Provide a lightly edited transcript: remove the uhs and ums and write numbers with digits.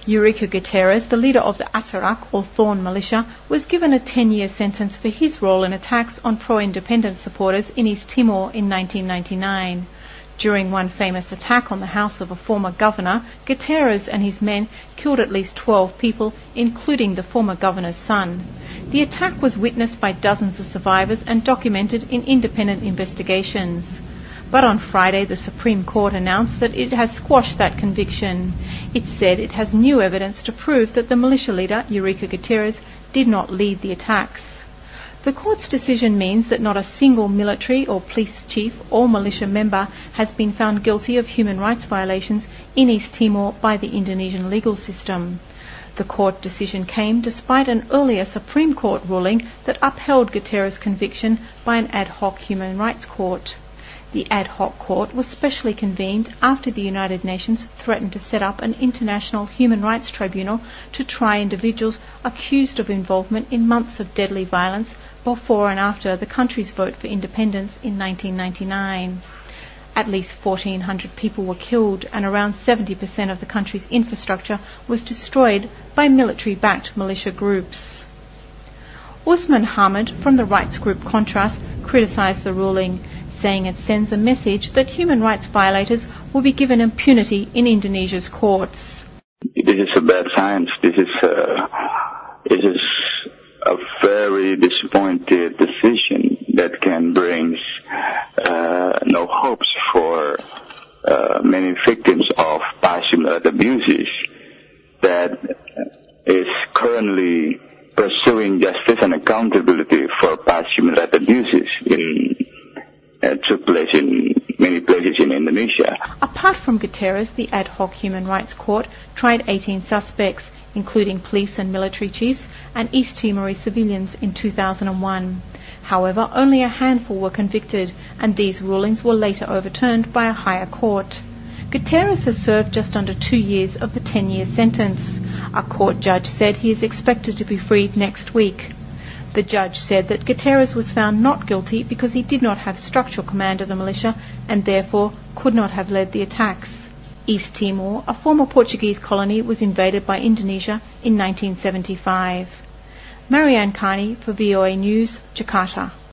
Eurico Guterres, the leader of the Atarak or Thorn militia, was given a 10-year sentence for his role in attacks on pro-independence supporters in East Timor in 1999. During one famous attack on the house of a former governor, Guterres and his men killed at least 12 people, including the former governor's son. The attack was witnessed by dozens of survivors and documented in independent investigations. But on Friday, the Supreme Court announced that it has squashed that conviction. It said it has new evidence to prove that the militia leader, Eurico Guterres, did not lead the attacks. The court's decision means that not a single military or police chief or militia member has been found guilty of human rights violations in East Timor by the Indonesian legal system. The court decision came despite an earlier Supreme Court ruling that upheld Guterres' conviction by an ad hoc human rights court. The ad hoc court was specially convened after the United Nations threatened to set up an international human rights tribunal to try individuals accused of involvement in months of deadly violence before and after the country's vote for independence in 1999. At least 1,400 people were killed and around 70% of the country's infrastructure was destroyed by military-backed militia groups. Usman Hamid from the rights group Contrast criticised the ruling, saying it sends a message that human rights violators will be given impunity in Indonesia's courts. This is a bad science. This is a very disappointed decision that can bring no hopes for many victims of past human rights abuses that is currently pursuing justice and accountability for past human rights abuses took place in many places in Indonesia. Apart from Guterres, the ad hoc human rights court tried 18 suspects, including police and military chiefs and East Timorese civilians in 2001. However, only a handful were convicted, and these rulings were later overturned by a higher court. Guterres has served just under 2 years of the 10-year sentence. A court judge said he is expected to be freed next week. The judge said that Guterres was found not guilty because he did not have structural command of the militia and therefore could not have led the attacks. East Timor, a former Portuguese colony, was invaded by Indonesia in 1975. Marianne Carney for VOA News, Jakarta.